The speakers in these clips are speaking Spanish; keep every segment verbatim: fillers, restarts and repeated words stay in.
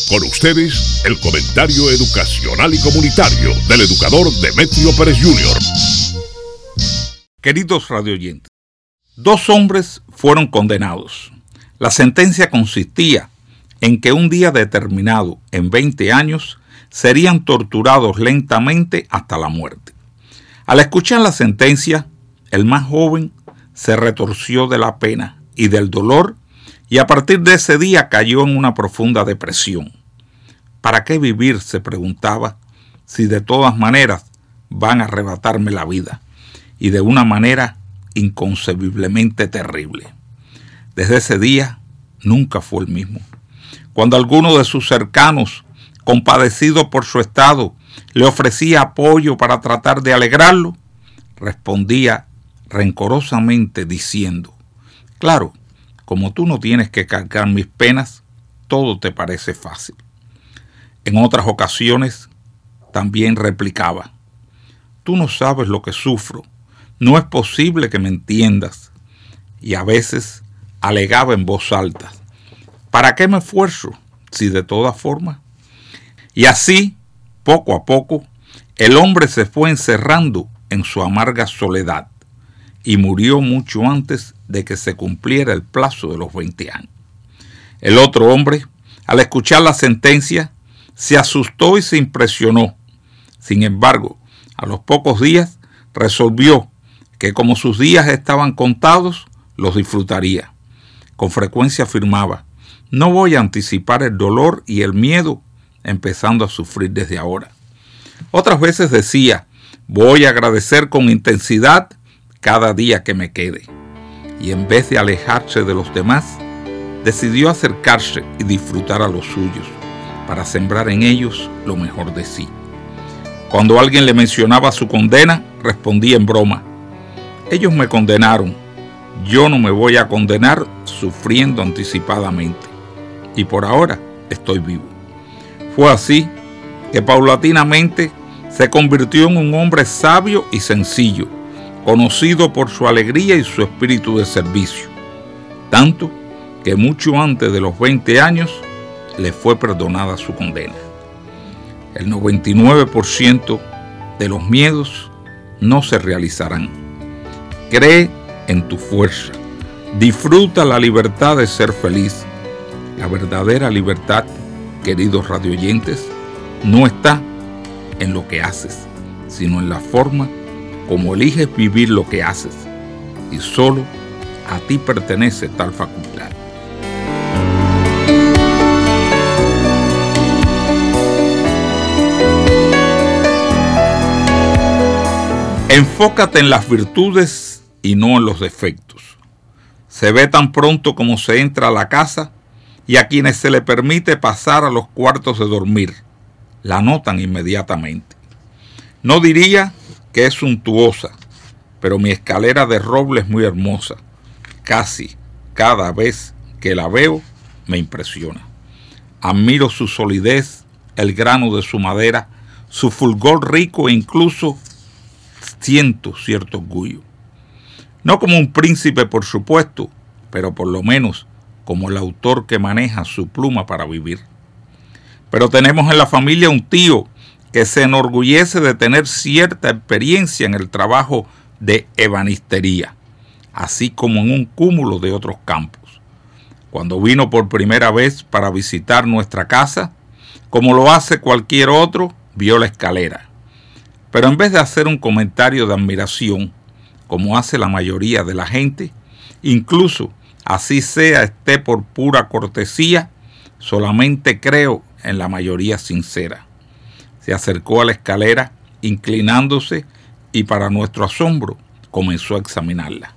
Con ustedes, el comentario educacional y comunitario del educador Demetrio Pérez junior Queridos radioyentes, dos hombres fueron condenados. La sentencia consistía en que un día determinado, en veinte años, serían torturados lentamente hasta la muerte. Al escuchar la sentencia, el más joven se retorció de la pena y del dolor y a partir de ese día cayó en una profunda depresión. ¿Para qué vivir?, se preguntaba, si de todas maneras van a arrebatarme la vida, y de una manera inconcebiblemente terrible. Desde ese día nunca fue el mismo. Cuando alguno de sus cercanos, compadecido por su estado, le ofrecía apoyo para tratar de alegrarlo, respondía rencorosamente diciendo: claro, como tú no tienes que cargar mis penas, todo te parece fácil. En otras ocasiones también replicaba: tú no sabes lo que sufro, no es posible que me entiendas. Y a veces alegaba en voz alta: ¿para qué me esfuerzo si de todas formas? Y así, poco a poco, el hombre se fue encerrando en su amarga soledad y murió mucho antes de que se cumpliera el plazo de los veinte años. El otro hombre, al escuchar la sentencia, se asustó y se impresionó. Sin embargo, a los pocos días resolvió que como sus días estaban contados, los disfrutaría. Con frecuencia afirmaba: no voy a anticipar el dolor y el miedo, empezando a sufrir desde ahora. Otras veces decía: voy a agradecer con intensidad cada día que me quede. Y en vez de alejarse de los demás, decidió acercarse y disfrutar a los suyos, para sembrar en ellos lo mejor de sí. Cuando alguien le mencionaba su condena, respondía en broma: ellos me condenaron, yo no me voy a condenar sufriendo anticipadamente. Y por ahora estoy vivo. Fue así que paulatinamente se convirtió en un hombre sabio y sencillo, conocido por su alegría y su espíritu de servicio. Tanto que mucho antes de los veinte años le fue perdonada su condena. El noventa y nueve por ciento de los miedos no se realizarán. Cree en tu fuerza. Disfruta la libertad de ser feliz. La verdadera libertad, queridos radioyentes, no está en lo que haces, sino en la forma como eliges vivir lo que haces. Y solo a ti pertenece tal facultad. Enfócate en las virtudes y no en los defectos. Se ve tan pronto como se entra a la casa y a quienes se le permite pasar a los cuartos de dormir, la notan inmediatamente. No diría que es suntuosa, pero mi escalera de roble es muy hermosa. Casi cada vez que la veo me impresiona. Admiro su solidez, el grano de su madera, su fulgor rico e incluso siento cierto orgullo. No como un príncipe, por supuesto, pero por lo menos como el autor que maneja su pluma para vivir. Pero tenemos en la familia un tío que se enorgullece de tener cierta experiencia en el trabajo de ebanistería, así como en un cúmulo de otros campos. Cuando vino por primera vez para visitar nuestra casa, como lo hace cualquier otro, vio la escalera. Pero en vez de hacer un comentario de admiración, como hace la mayoría de la gente, incluso así sea esté por pura cortesía, solamente creo en la mayoría sincera. Se acercó a la escalera, inclinándose, y para nuestro asombro, comenzó a examinarla.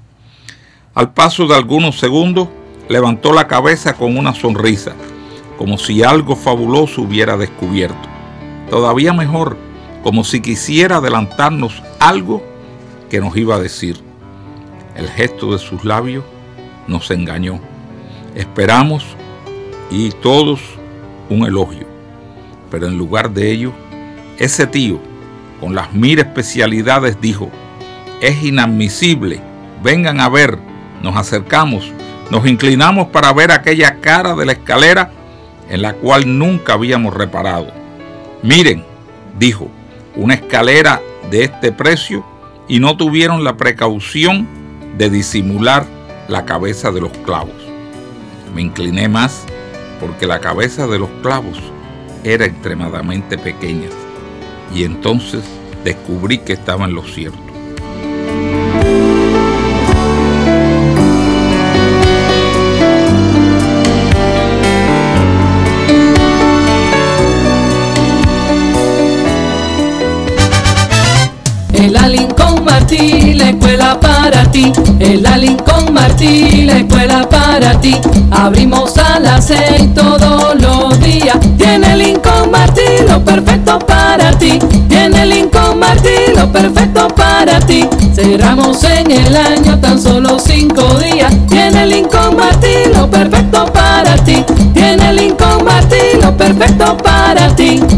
Al paso de algunos segundos, levantó la cabeza con una sonrisa, como si algo fabuloso hubiera descubierto. Todavía mejor, como si quisiera adelantarnos algo que nos iba a decir. El gesto de sus labios nos engañó. Esperamos, y todos, un elogio. Pero en lugar de ello, ese tío, con las mil especialidades, dijo: es inadmisible, vengan a ver. Nos acercamos, nos inclinamos para ver aquella cara de la escalera en la cual nunca habíamos reparado. Miren, dijo, una escalera de este precio, y no tuvieron la precaución de disimular la cabeza de los clavos. Me incliné más porque la cabeza de los clavos era extremadamente pequeña, y entonces descubrí que estaba en lo cierto. El la Lincoln Martí, la escuela para ti. El la Lincoln Martí, la escuela para ti. Abrimos a las seis todos los días. Tiene Lincoln Martí lo perfecto para ti. Tiene Lincoln Martí lo perfecto para ti. Cerramos en el año tan solo cinco días. Tiene Lincoln Martí lo perfecto para ti. Tiene Lincoln Martí lo perfecto para ti.